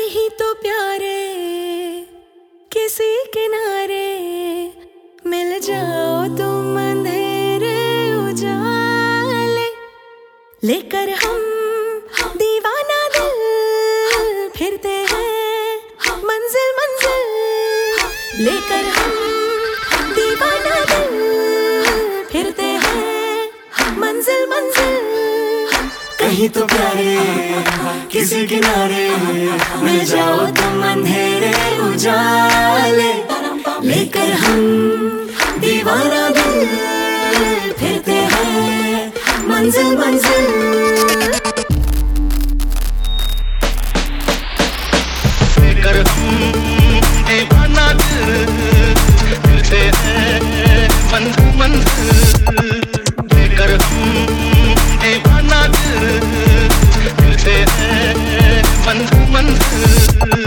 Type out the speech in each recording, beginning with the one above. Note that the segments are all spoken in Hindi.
कहीं तो प्यारे किसी किनारे मिल जाओ तुम अंधेरे उजाले, लेकर हम दीवाना दिल फिरते हैं मंजिल मंजिल, लेकर हम दीवाना दिल फिरते हैं मंजिल मंजिल। कहीं तो प्यारे किसी किनारे मिल जाओ तुम अंधेरे उजाले, लेकर हम दीवाना दिल फिरते हैं मंजिल मंजिल। लेकर हम दीवाना दिल फिरते हैं मंजिल मंजिल, लेकर हम दीवाना दिल फिरते हैं मंजिल मंजिल।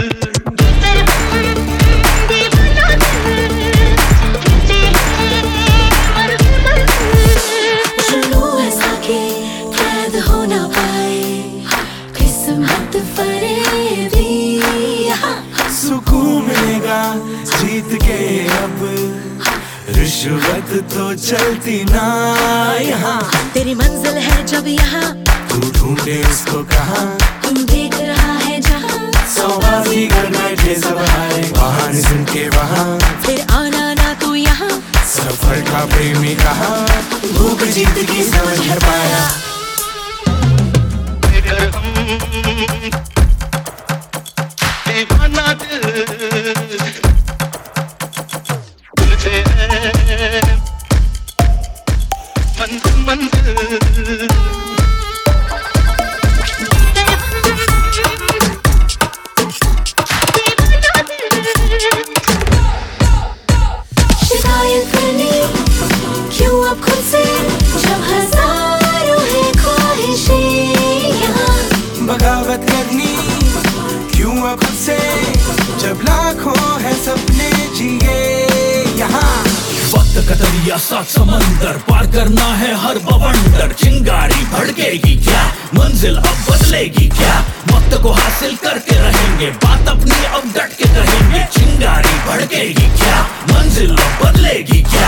सुकून मिलेगा जीत के अब, रिश्वत तो चलती ना यहाँ। तेरी मंजिल है जब यहाँ, तू ढूंढे उसको कहाँ, तुम देख रहा है जहाँ। सौबाजी कर बैठे सब आए बहाने सुन के वहाँ, फिर आना ना तू यहाँ। सफर का प्रेमी कहाँ, भूख जीत की समझ हर पाया। लेकर हम दीवाना दिल फिरते हैं मंजिल मंजिल। शिकायत करनी क्यों अब खुद से, जब हजारों है ख्वाहिशें यहाँ। बगावत करनी क्यों अब खुद से, जब लाखों है सपने जिए यहाँ। वक्त का दरिया सात समंदर पार करना है हर बवंडर। चिंगारी भड़केगी क्या, मंजिल अब बदलेगी क्या, वक्त को हासिल करके रहेंगे, बात अपनी अब डट के कहेंगे। चिंगारी भड़केगी क्या, मंजिल अब बदलेगी क्या।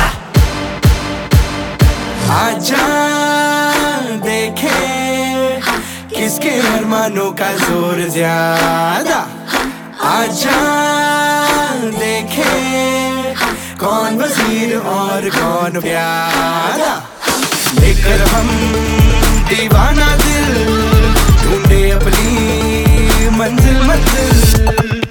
आजा देखे किसके अरमानों का जोर ज्यादा, आजा देखे कौन वजीर और कौन प्यादा। लेकर हम दीवाना दिल ढूंढे अपनी मंजिल मंजिल।